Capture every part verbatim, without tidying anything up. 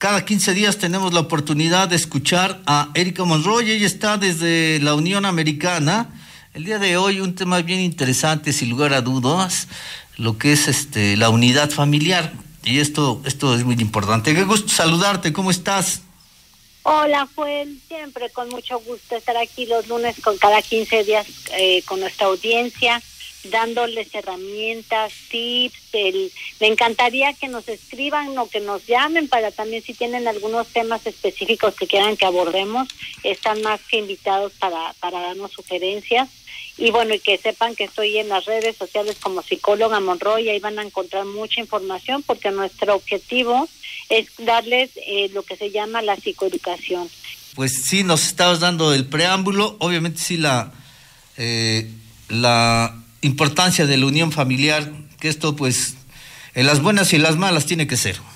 cada quince días tenemos la oportunidad de escuchar a Erika Monroy. Ella está desde la Unión Americana. El día de hoy un tema bien interesante, sin lugar a dudas, lo que es este la unidad familiar. Y esto, esto es muy importante. Qué gusto saludarte, ¿cómo estás? Hola, Joel, siempre con mucho gusto estar aquí los lunes con cada quince días eh, con nuestra audiencia, dándoles herramientas, tips. El, me encantaría que nos escriban o que nos llamen para también si tienen algunos temas específicos que quieran que abordemos, están más que invitados para, para darnos sugerencias. Y bueno, y que sepan que estoy en las redes sociales como psicóloga Monroy, ahí van a encontrar mucha información porque nuestro objetivo es darles eh, lo que se llama la psicoeducación. Pues sí, nos estabas dando el preámbulo, obviamente sí la eh, la importancia de la unión familiar, que esto pues en las buenas y en las malas tiene que ser.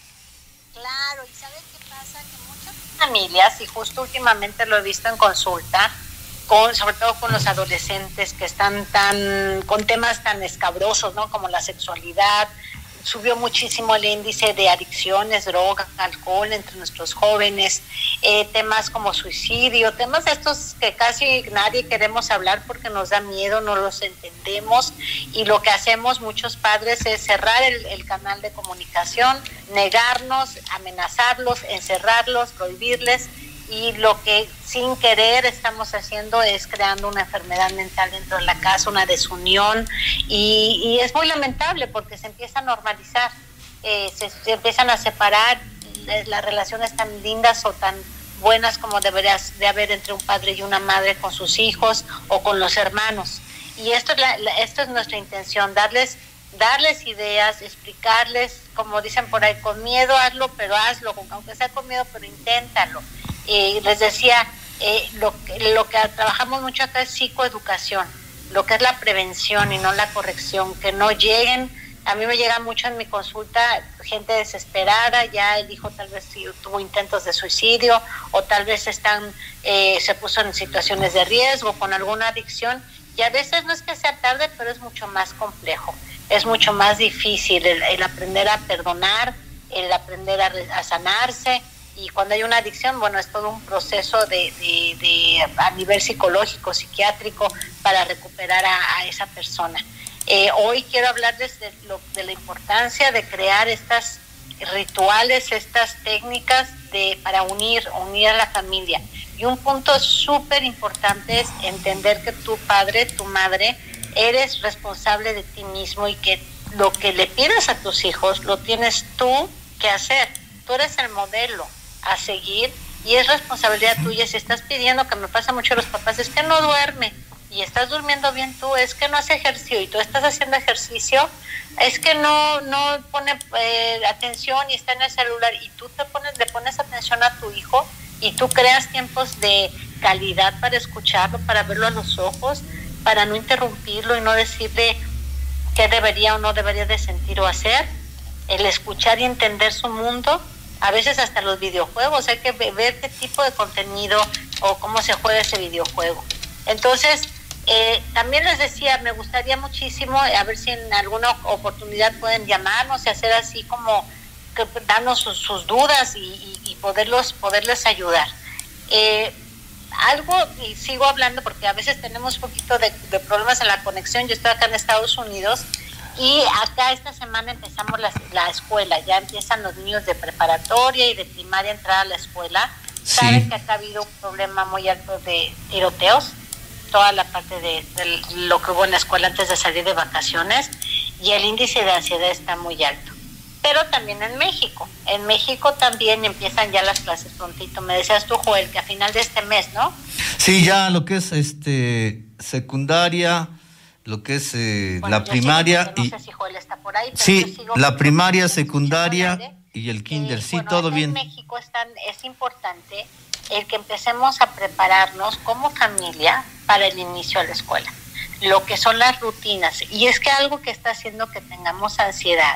Claro, y ¿sabes qué pasa? Que muchas familias, y justo últimamente lo he visto en consulta, con sobre todo con los adolescentes que están tan con temas tan escabrosos, ¿no? Como la sexualidad. Subió muchísimo el índice de adicciones, droga, alcohol entre nuestros jóvenes, eh, temas como suicidio, temas de estos que casi nadie queremos hablar porque nos da miedo, no los entendemos, y lo que hacemos muchos padres es cerrar el, el canal de comunicación, negarnos, amenazarlos, encerrarlos, prohibirles, y lo que sin querer estamos haciendo es creando una enfermedad mental dentro de la casa, una desunión, y, y es muy lamentable porque se empieza a normalizar, eh, se, se empiezan a separar las relaciones tan lindas o tan buenas como debería de haber entre un padre y una madre con sus hijos o con los hermanos. Y esto es, la, la, esto es nuestra intención, darles darles ideas, explicarles, como dicen por ahí, con miedo hazlo, pero hazlo, aunque sea con miedo, pero inténtalo. Eh, les decía, eh, lo, lo que trabajamos mucho acá es psicoeducación, lo que es la prevención y no la corrección, que no lleguen, a mí me llega mucho en mi consulta gente desesperada, ya el hijo tal vez tuvo intentos de suicidio o tal vez están eh, se puso en situaciones de riesgo con alguna adicción, y a veces no es que sea tarde, pero es mucho más complejo, es mucho más difícil el, el aprender a perdonar, el aprender a, a sanarse. Y cuando hay una adicción, bueno, es todo un proceso de, de, de a nivel psicológico, psiquiátrico, para recuperar a, a esa persona. Eh, hoy quiero hablarles de, lo, de la importancia de crear estas rituales, estas técnicas de para unir, unir a la familia. Y un punto súper importante es entender que tu padre, tu madre, eres responsable de ti mismo y que lo que le pides a tus hijos lo tienes tú que hacer. Tú eres el modelo a seguir y es responsabilidad tuya. Si estás pidiendo, que me pasa mucho a los papás, es que no duerme y estás durmiendo bien tú, es que no hace ejercicio y tú estás haciendo ejercicio, es que no no pone eh, atención y está en el celular, y tú te pones le pones atención a tu hijo y tú creas tiempos de calidad para escucharlo, para verlo a los ojos, para no interrumpirlo y no decirle qué debería o no debería de sentir o hacer, el escuchar y entender su mundo. A veces hasta los videojuegos, hay que ver qué tipo de contenido o cómo se juega ese videojuego. Entonces, eh, también les decía, me gustaría muchísimo, a ver si en alguna oportunidad pueden llamarnos y hacer así como, que, darnos sus, sus dudas y, y, y poderlos, poderles ayudar. Eh, algo, y sigo hablando porque a veces tenemos un poquito de, de problemas en la conexión, yo estoy acá en Estados Unidos, y acá esta semana empezamos la, la escuela, ya empiezan los niños de preparatoria y de primaria a entrar a la escuela. Sí. Saben que acá ha habido un problema muy alto de tiroteos, toda la parte de, de lo que hubo en la escuela antes de salir de vacaciones, y el índice de ansiedad está muy alto. Pero también en México, en México también empiezan ya las clases prontito. Me decías tú, Joel, que a final de este mes, ¿no? Sí, ya lo que es este secundaria, lo que es eh, bueno, la primaria sigo, y no sé si Joel está por ahí, pero sí, la primaria, secundaria y el kinder, eh, sí, bueno, todo bien. En México están, es importante el que empecemos a prepararnos como familia para el inicio a la escuela, lo que son las rutinas, y es que algo que está haciendo que tengamos ansiedad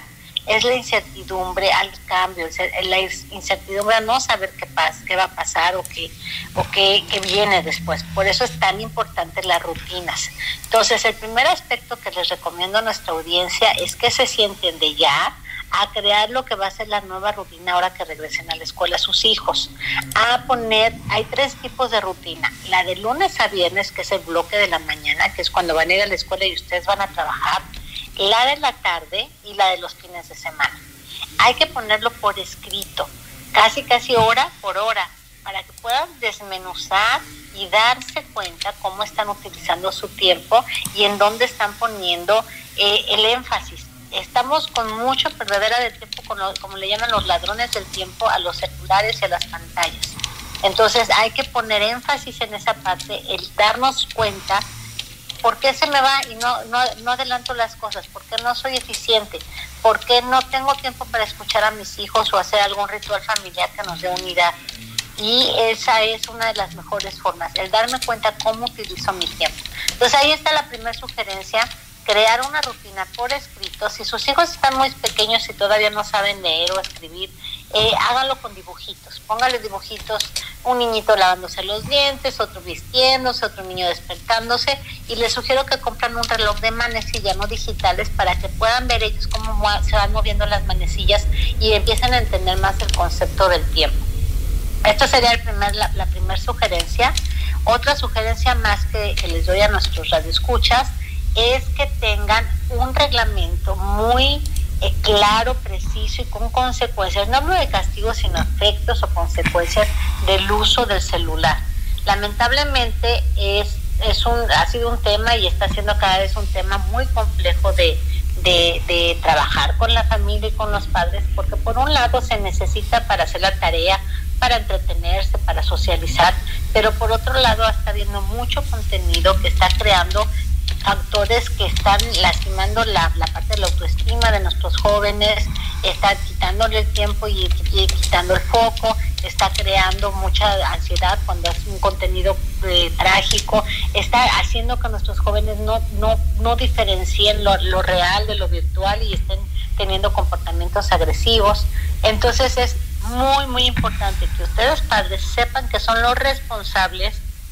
es la incertidumbre al cambio, la incertidumbre a no saber qué pasa, qué va a pasar o qué, o qué, qué viene después. Por eso es tan importante las rutinas. Entonces, el primer aspecto que les recomiendo a nuestra audiencia es que se sienten de ya a crear lo que va a ser la nueva rutina ahora que regresen a la escuela sus hijos. A poner, hay tres tipos de rutina. La de lunes a viernes, que es el bloque de la mañana, que es cuando van a ir a la escuela y ustedes van a trabajar. La de la tarde y la de los fines de semana. Hay que ponerlo por escrito, casi casi hora por hora, para que puedan desmenuzar y darse cuenta cómo están utilizando su tiempo y en dónde están poniendo eh, el énfasis. Estamos con mucho perdedera de tiempo, con lo, como le llaman los ladrones del tiempo, a los celulares y a las pantallas. Entonces hay que poner énfasis en esa parte, el darnos cuenta por qué se me va y no, no, no adelanto las cosas, por qué no soy eficiente, por qué no tengo tiempo para escuchar a mis hijos o hacer algún ritual familiar que nos dé unidad. Y esa es una de las mejores formas, el darme cuenta cómo utilizo mi tiempo. Entonces ahí está la primera sugerencia, crear una rutina por escrito. Si sus hijos están muy pequeños y todavía no saben leer o escribir, eh, háganlo con dibujitos. Póngale dibujitos, un niñito lavándose los dientes, otro vistiéndose, otro niño despertándose, y les sugiero que compren un reloj de manecilla, no digitales, para que puedan ver ellos cómo se van moviendo las manecillas y empiecen a entender más el concepto del tiempo. Esto sería el primer, la, la primera sugerencia. Otra sugerencia más que, que les doy a nuestros radioescuchas es que tengan un reglamento muy eh, claro, preciso y con consecuencias. No hablo de castigos, sino efectos o consecuencias del uso del celular. Lamentablemente es, es un, ha sido un tema y está siendo cada vez un tema muy complejo de, de, de trabajar con la familia y con los padres, porque por un lado se necesita para hacer la tarea, para entretenerse, para socializar, pero por otro lado está habiendo mucho contenido que está creando factores que están lastimando la, la parte de la autoestima de nuestros jóvenes, está quitándole el tiempo y, y quitando el foco, está creando mucha ansiedad cuando es un contenido eh, trágico, está haciendo que nuestros jóvenes no, no, no diferencien lo, lo real de lo virtual y estén teniendo comportamientos agresivos. Entonces es muy, muy importante que ustedes padres sepan que son los responsables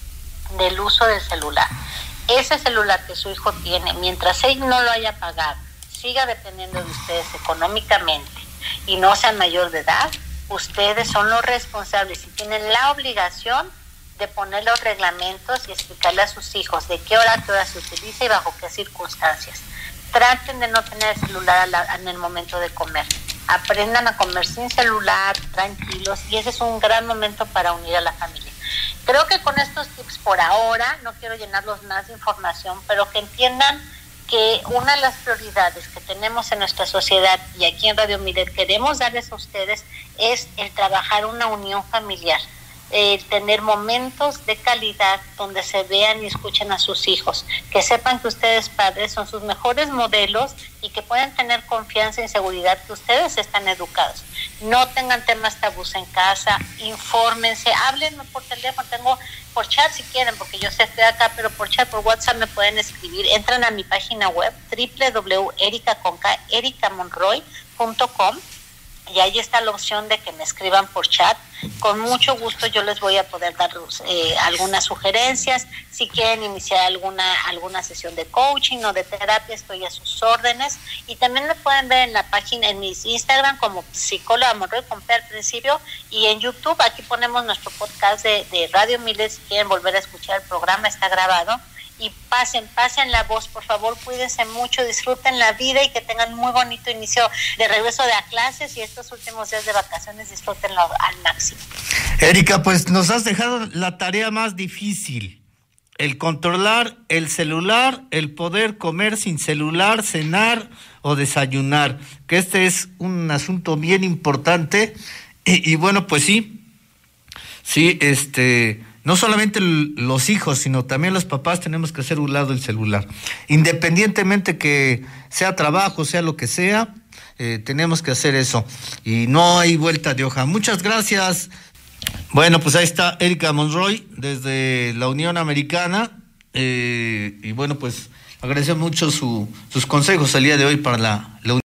del uso del celular. Ese celular que su hijo tiene, mientras él no lo haya pagado, siga dependiendo de ustedes económicamente y no sean mayor de edad, ustedes son los responsables y tienen la obligación de poner los reglamentos y explicarle a sus hijos de qué hora a qué hora se utiliza y bajo qué circunstancias. Traten de no tener el celular en el momento de comer. Aprendan a comer sin celular, tranquilos, y ese es un gran momento para unir a la familia. Creo que con estos tips por ahora, no quiero llenarlos más de información, pero que entiendan que una de las prioridades que tenemos en nuestra sociedad y aquí en Radio Milet queremos darles a ustedes es el trabajar una unión familiar, eh, tener momentos de calidad donde se vean y escuchen a sus hijos, que sepan que ustedes padres son sus mejores modelos y que pueden tener confianza y seguridad que ustedes están educados. No tengan temas tabús en casa, infórmense, háblenme por teléfono, tengo por chat si quieren, porque yo sé estoy acá, pero por chat, por WhatsApp me pueden escribir. Entran a mi página web doble u doble u doble u punto erica con k erica monroy punto com y ahí está la opción de que me escriban por chat. Con mucho gusto yo les voy a poder dar eh, algunas sugerencias. Si quieren iniciar alguna alguna sesión de coaching o de terapia, estoy a sus órdenes. Y también me pueden ver en la página, en mis Instagram, como psicóloga Monroy con P al principio, y en YouTube. Aquí ponemos nuestro podcast de, de Radio Milet. Si quieren volver a escuchar el programa, está grabado. Y pasen, pasen la voz, por favor, cuídense mucho, disfruten la vida y que tengan muy bonito inicio de regreso de a clases, y estos últimos días de vacaciones disfrútenlo al máximo. Erika, pues nos has dejado la tarea más difícil, el controlar el celular, el poder comer sin celular, cenar o desayunar, que este es un asunto bien importante. Y, y bueno, pues sí, sí, este... no solamente los hijos, sino también los papás tenemos que hacer un lado el celular. Independientemente que sea trabajo, sea lo que sea, eh, tenemos que hacer eso. Y no hay vuelta de hoja. Muchas gracias. Bueno, pues ahí está Erika Monroy desde la Unión Americana. Eh, y bueno, pues agradecemos mucho su, sus consejos el día de hoy para la, la